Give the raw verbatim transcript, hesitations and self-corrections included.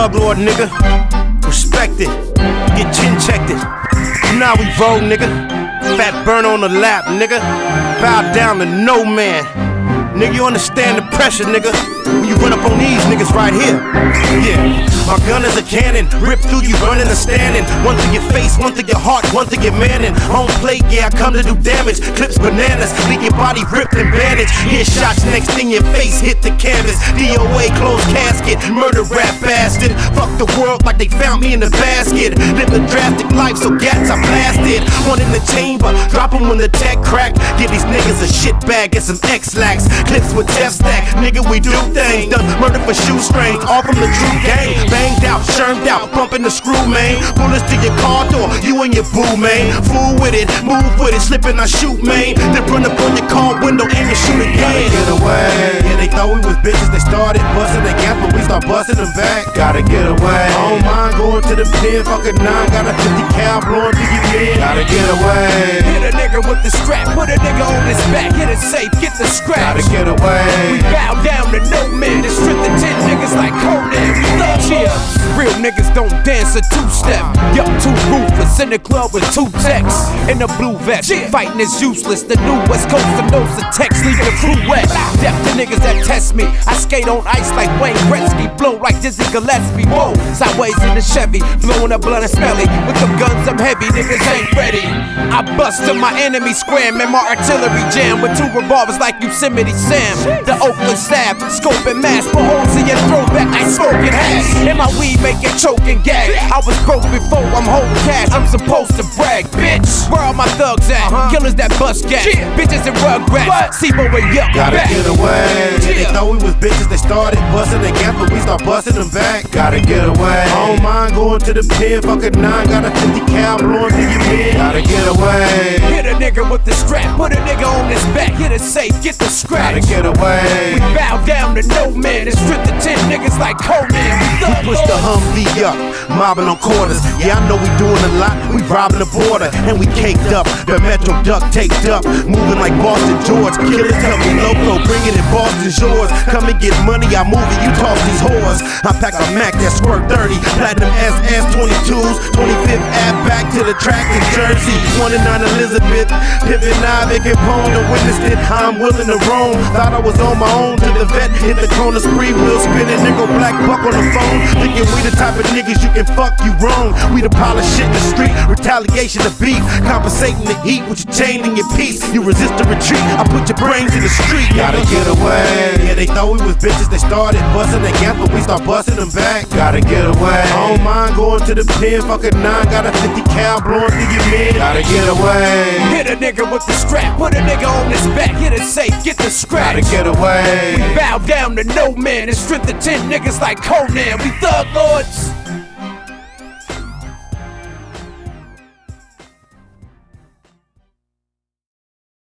thug lord, nigga. Respect it, get chin checked it. Now we roll, nigga. Fat burn on the lap, nigga. Bow down to no man. Nigga, you understand the pressure, nigga, when you run up on these niggas right here. Yeah, my gun is a cannon, rip through you running and standing. One to your face, one to your heart, one to your manning. Home plate, yeah, I come to do damage. Clips bananas, leave your body ripped and bandaged. Hear shots, next thing your face hit the canvas. D O A, closed casket, murder rap bastard. Fuck the world like they found me in the basket. Live a drastic life, so gats I blasted. One in the chamber, drop them when the tech crack. Give these niggas a shit bag and some X-Lax. Clips with F stack, nigga, we do things. Done murder for shoestrings, all from the true gang. Banged out, shermed out, bumping the screw, man. Bullets to your car door, you and your boo, man. Fool with it, move with it, slip and I shoot, man. Then run up on your car window and you shoot again. Gotta get away. Yeah, they thought we was bitches, they started busting their gap, but we start busting them back. Gotta get away. I don't mind going to the pen, fucking nine, got a fifty cal blowing through your head. Gotta get away. Hit a nigga with the strap, put a nigga on his back, hit it safe, get the scratch. Gotta get away. We bow down to no man, it's strip the ten niggas like Conan. We thug cheers. Real niggas don't dance a two-step. Yup, too ruthless in the club with two texts. In a blue vest, fighting is useless. The new West Coast knows the text, leave the crew wet. Deaf to niggas that test me. I skate on ice like Wayne Gretzky, blow like Dizzy Gillespie. Whoa, sideways in the Chevy, blowing up blunt and smelly. With them guns I'm heavy, niggas ain't ready. I bust till my enemy scram, and my artillery jam with two revolvers like Yosemite Sam. The Oakland stab, scope and mask, put holes in your throwback like smoking hash. And my weed make it choke and gag. I was broke before I'm holding cash, I'm supposed to brag, bitch. Where all my thugs at? Uh-huh. Killers that bust gas, yeah. Bitches and rugrats. Sibo and Yuck. Gotta back. get away. Yeah. They thought we was bitches, they started busting their gap, but we start busting them back. Gotta get away. I don't mind going to the pen, fucking nine, got a fifty cal blowing through your head. Gotta get away. Hit a nigga with the strap, put a nigga on his back, hit it safe, get the scratch. Gotta get away. We bow down to no man, and strip the ten niggas like Conan. We We push the Humvee up, mobbing on quarters. Yeah, I know we doing a lot, we robbing the border. And we caked up, the Metro duck taped up. Moving like Boston George, killers tell me loco, bringing it Boston's yours. Come and get money, I move it, you toss these whores. I pack a Mac that squirt thirty, platinum S S twenty-twos, twenty-fifth Ave back to the track in Jersey. twenty-nine Elizabeth, Pippin, Ivic, and Pone, and witnessed it. I'm willing to roam, thought I was on my own to the vet. Hit the corner spree, wheel spinning, nigga black buck on the phone. Thinking we the type of niggas you can fuck, you wrong. We the pile of shit in the street, retaliation of beef, compensating the heat with your chain and your piece. You resist the retreat, I put your brains in the street. Gotta get away. Yeah, they thought we was bitches, they started busting their gap, but we start busting them back. Gotta get away. I don't mind going to the pen, fucking nine, got a fifty cal blowing through your head. Gotta get away. Hit a nigga with the strap, put a nigga on his back, hit it safe, get the scratch. Gotta get away. We bow down to no man, and strip the ten niggas like Conan. We thug lords.